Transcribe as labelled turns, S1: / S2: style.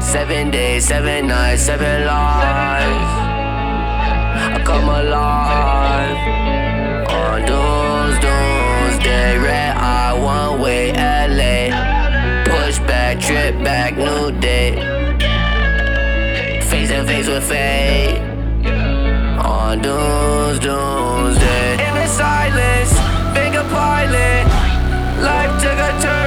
S1: 7 days, 7 nights, 7 lives. I come alive on doomsday. Red eye, one way, LA. Push back, trip back, new day. Face to face with fate on doomsday. In the silence, finger pilot. Life took a turn.